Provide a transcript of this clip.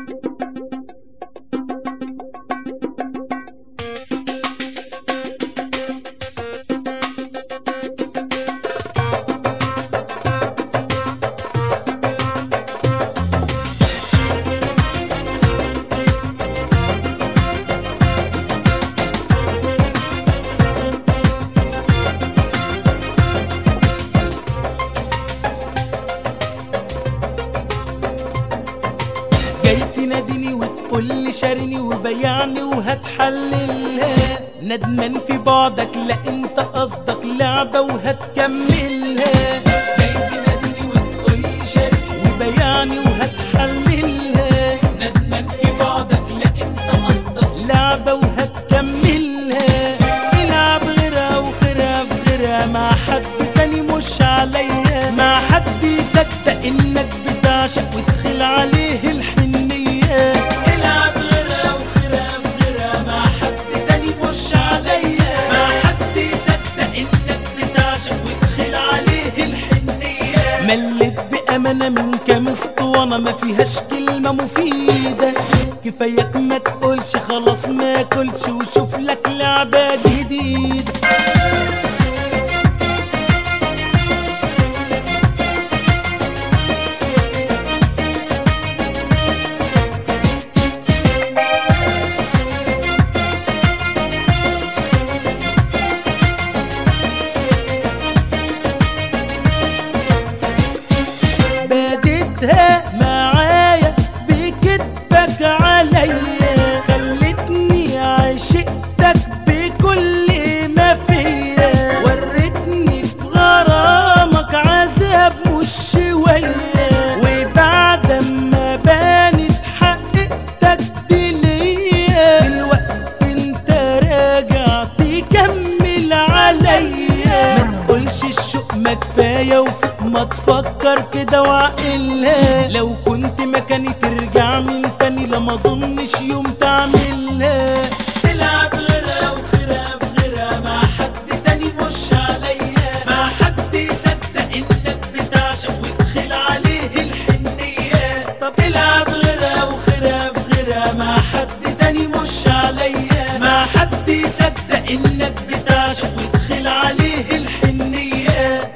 تناديني وتقولي شاريني وبيعني وهتحللها، ندمان في بعدك لا انت قصدك لعبة وهتكملها. جاي تناديني وتقولي شاريني وبيعني وهتحللها، ندمان في بعدك لا انت قصدك لعبة وهتكملها. العب غيرها وخيرها في غيرها مع حد تاني مش عليا، مع حد يصدق انك بتعشق وتخيل عليه الحنية. العب غيرها وخيرها في غيرها مع حد تاني مش عليا، مع حد يصدق انك بتعشق وتخيل عليه الحنية. مليت بأمانة من كام اسطوانة ما فيهاش كلمة مفيدة، كفاياك ما تقولش خلاص ما كلش وشوف لك لعبة جديدة. معايا بكدبك عليا، خلتني عشقتك بكل ما فيا، وريتني في غرامك عذاب مش شوية، وبعد ما بانت حقيقتك دي ليا، دلوقتي انت راجع تكمل عليا. ما تقولش الشوق ما كفاية وفوق ما تفكر كده وعقلها، لو كنت مكاني ترجع من تاني لا ما اظنش يوم تعملها. تلعب غيرها وخيرها في غيرها مع حد تاني مش عليا، مع حد يصدق انك بتعشق وتخيل عليه الحنية. طب العب غيرها وخيرها في غيرها مع حد تاني مش عليا، مع حد يصدق انك بتعشق وتخيل عليه الحنية.